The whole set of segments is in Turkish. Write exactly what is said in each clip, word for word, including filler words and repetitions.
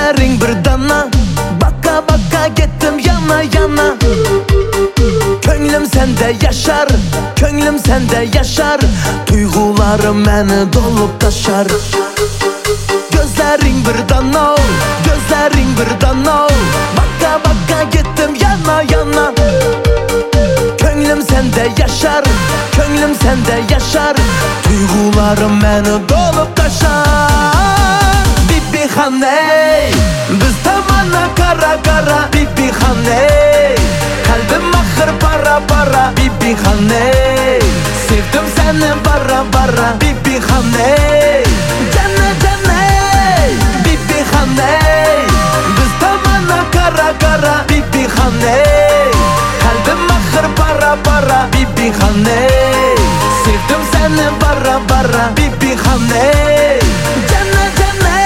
Gözlerin bir dana, baka baka gittim yana yana. Könglim sende yaşar, könglim sende yaşar. Duygularım beni dolup taşar. Gözlerin bir dana, gözlerin bir dana, baka baka gittim yana yana. Könglim sende yaşar, könglim sende yaşar. Duygularım beni dolup taşar. Bibi haney, biz tamana kara kara. Bibi haney, kalbim ahır para para. Bibi haney, sevdim seni bara bara. Bibi haney, canne canne. Bibi haney, biz tamana kara kara. Bibi haney, kalbim ahır para para. Bibi haney, sevdim seni bara bara. Bibi haney, canne canne.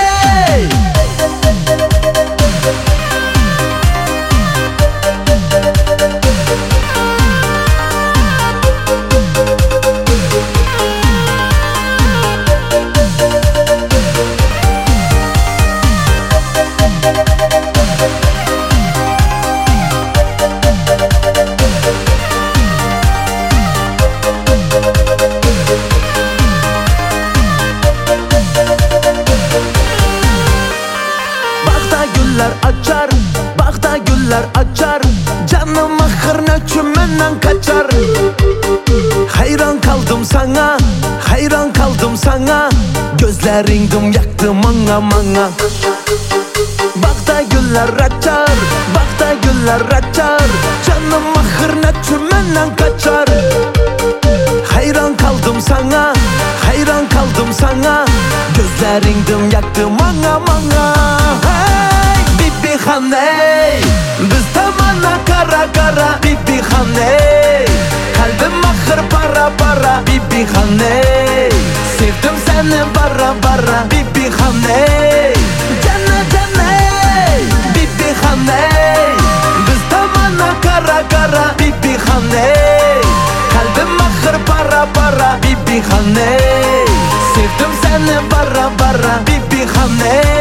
Açar, bağda güller açar. Canım ahır nöçümünden kaçar. Hayran kaldım sana, hayran kaldım sana. Gözlerindim yaktı manga manga. Bağda güller açar, bağda güller açar. Canım ahır nöçümünden kaçar. Hayran kaldım sana, hayran kaldım sana. Gözlerindim yaktı manga manga. Bibi haney, biz tamana kara kara. Bibi haney, kalbim ahır para para. Bibi haney, sevdim seni bara bara. Bibi haney, canne canne. Bibi haney, biz tamana kara kara. Bibi haney, kalbim ahır para para. Bibi haney, sevdim seni bara bara. Bibi haney.